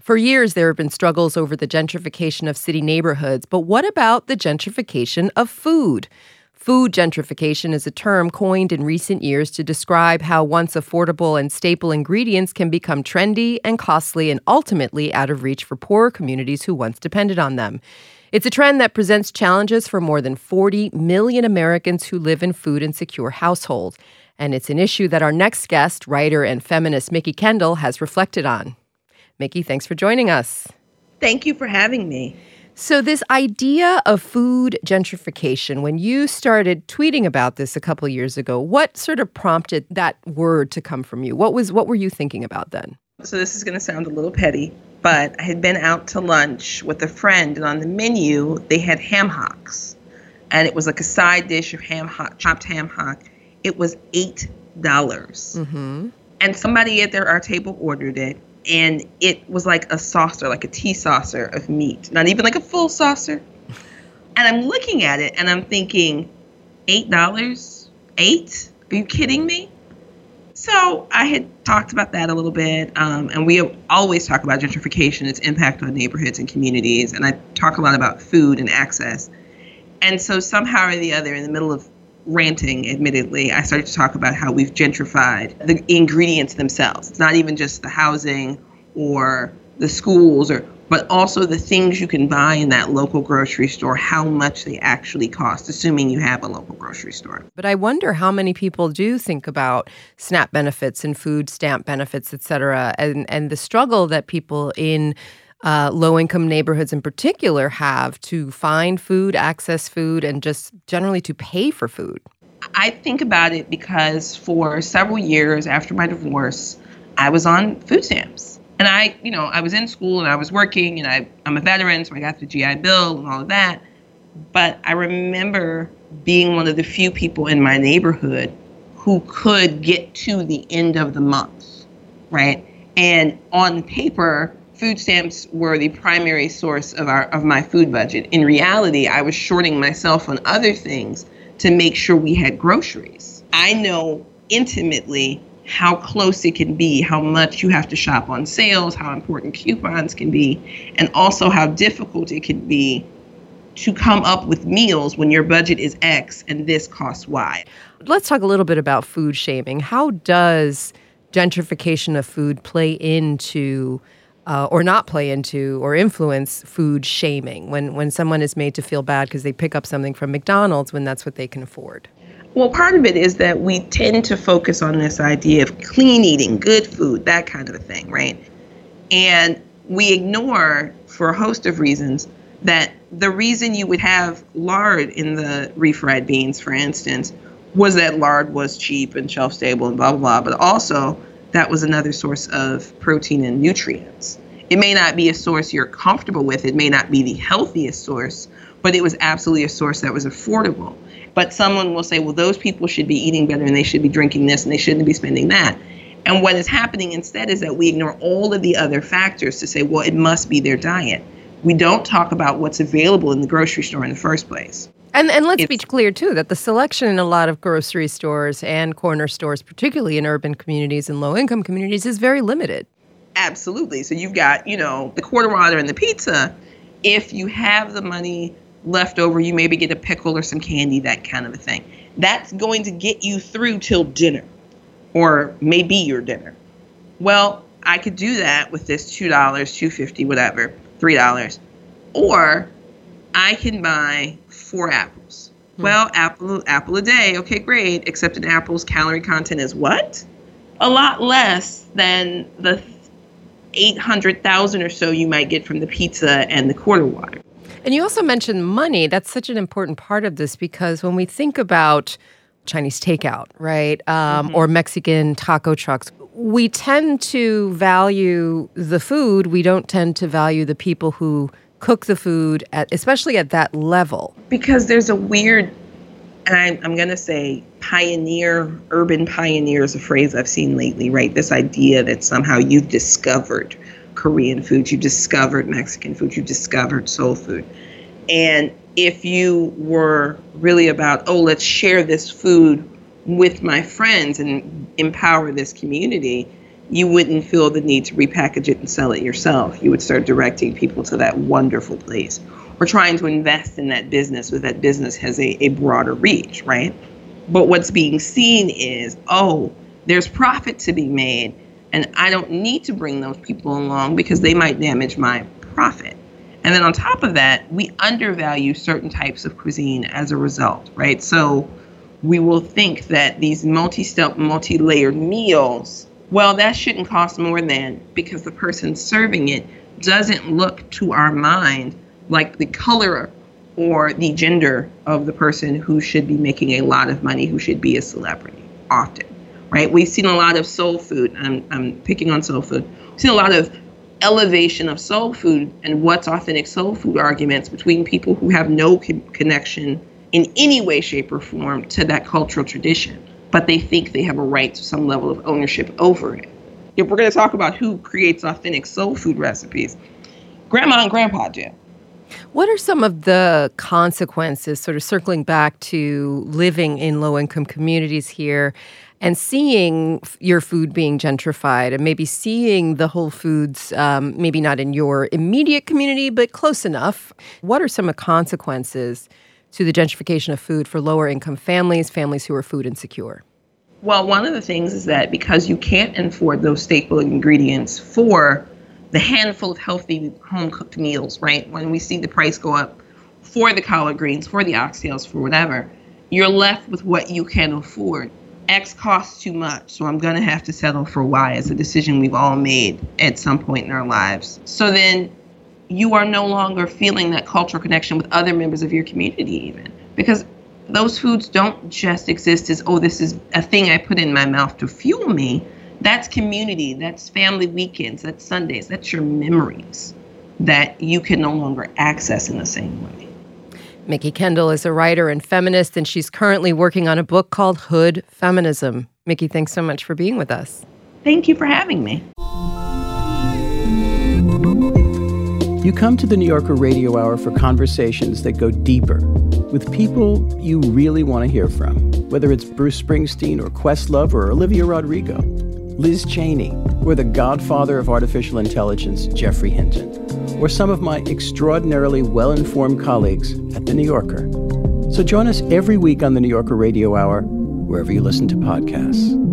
For years, there have been struggles over the gentrification of city neighborhoods, but what about the gentrification of food? Food gentrification is a term coined in recent years to describe how once affordable and staple ingredients can become trendy and costly and ultimately out of reach for poorer communities who once depended on them. It's a trend that presents challenges for more than 40 million Americans who live in food-insecure households. And it's an issue that our next guest, writer and feminist Mikki Kendall, has reflected on. Mikki, thanks for joining us. Thank you for having me. So this idea of food gentrification, when you started tweeting about this a couple of years ago, what sort of prompted that word to come from you? What were you thinking about then? So this is going to sound a little petty, but I had been out to lunch with a friend, and on the menu, they had ham hocks. And it was like a side dish of chopped ham hock. It was $8. Mm-hmm. And somebody at our table ordered it. And it was like a saucer, like a tea saucer of meat, not even like a full saucer. And I'm looking at it and I'm thinking, $8? 8? Are you kidding me? So I had talked about that a little bit. And we always talk about gentrification, its impact on neighborhoods and communities. And I talk a lot about food and access. And so somehow or the other, in the middle of ranting, admittedly, I started to talk about how we've gentrified the ingredients themselves. It's not even just the housing or the schools, but also the things you can buy in that local grocery store, how much they actually cost, assuming you have a local grocery store. But I wonder how many people do think about SNAP benefits and food stamp benefits, et cetera, and the struggle that people in low-income neighborhoods in particular have to find food, access food, and just generally to pay for food. I think about it because for several years after my divorce, I was on food stamps. And I was in school and I was working and I'm a veteran, so I got the GI Bill and all of that. But I remember being one of the few people in my neighborhood who could get to the end of the month, right? And on paper, food stamps were the primary source of my food budget. In reality, I was shorting myself on other things to make sure we had groceries. I know intimately how close it can be, how much you have to shop on sales, how important coupons can be, and also how difficult it can be to come up with meals when your budget is X and this costs Y. Let's talk a little bit about food shaming. How does gentrification of food play into or not play into or influence food shaming when someone is made to feel bad because they pick up something from McDonald's when that's what they can afford? Well, part of it is that we tend to focus on this idea of clean eating, good food, that kind of a thing, right? And we ignore, for a host of reasons, that the reason you would have lard in the refried beans, for instance, was that lard was cheap and shelf stable and blah, blah, blah, but also that was another source of protein and nutrients. It may not be a source you're comfortable with. It may not be the healthiest source, but it was absolutely a source that was affordable. But someone will say, well, those people should be eating better and they should be drinking this and they shouldn't be spending that. And what is happening instead is that we ignore all of the other factors to say, well, it must be their diet. We don't talk about what's available in the grocery store in the first place. And let's be clear, too, that the selection in a lot of grocery stores and corner stores, particularly in urban communities and low-income communities, is very limited. Absolutely. So you've got, the quarter water and the pizza. If you have the money left over, you maybe get a pickle or some candy, that kind of a thing. That's going to get you through till dinner, or maybe your dinner. Well, I could do that with this $2, $2.50, whatever, $3. Or I can buy 4 apples. Well, apple a day. Okay, great. Except an apple's calorie content is what? A lot less than the 800,000 or so you might get from the pizza and the quarter water. And you also mentioned money. That's such an important part of this because when we think about Chinese takeout, right, or Mexican taco trucks, we tend to value the food. We don't tend to value the people who cook the food, especially at that level. Because there's a weird, and I'm going to say urban pioneer is a phrase I've seen lately, right? This idea that somehow you've discovered Korean food, you discovered Mexican food, you discovered soul food. And if you were really about, let's share this food with my friends and empower this community, you wouldn't feel the need to repackage it and sell it yourself. You would start directing people to that wonderful place, or trying to invest in that business so that business has a broader reach, right? But what's being seen is, oh, there's profit to be made, and I don't need to bring those people along because they might damage my profit. And then on top of that, we undervalue certain types of cuisine as a result, right? So we will think that these multi-step, multi-layered meals, well, that shouldn't cost more than, because the person serving it doesn't look to our mind like the color or the gender of the person who should be making a lot of money, who should be a celebrity often, right? We've seen a lot of soul food. I'm picking on soul food. We've seen a lot of elevation of soul food and what's authentic soul food arguments between people who have no connection in any way, shape, or form to that cultural tradition, but they think they have a right to some level of ownership over it. If we're going to talk about who creates authentic soul food recipes, grandma and grandpa do. What are some of the consequences, sort of circling back to living in low-income communities here and seeing your food being gentrified and maybe seeing the Whole Foods, maybe not in your immediate community, but close enough? What are some of the consequences to the gentrification of food for lower-income families, families who are food insecure? Well, one of the things is that because you can't afford those staple ingredients for the handful of healthy home-cooked meals, right? When we see the price go up for the collard greens, for the oxtails, for whatever, you're left with what you can afford. X costs too much, so I'm going to have to settle for Y as a decision we've all made at some point in our lives. So then you are no longer feeling that cultural connection with other members of your community even, because those foods don't just exist as, oh, this is a thing I put in my mouth to fuel me. That's community, that's family weekends, that's Sundays, that's your memories that you can no longer access in the same way. Mikki Kendall is a writer and feminist, and she's currently working on a book called Hood Feminism. Mikki, thanks so much for being with us. Thank you for having me. You come to the New Yorker Radio Hour for conversations that go deeper with people you really want to hear from, whether it's Bruce Springsteen or Questlove or Olivia Rodrigo, Liz Cheney, or the godfather of artificial intelligence, Geoffrey Hinton, or some of my extraordinarily well-informed colleagues at The New Yorker. So join us every week on the New Yorker Radio Hour, wherever you listen to podcasts.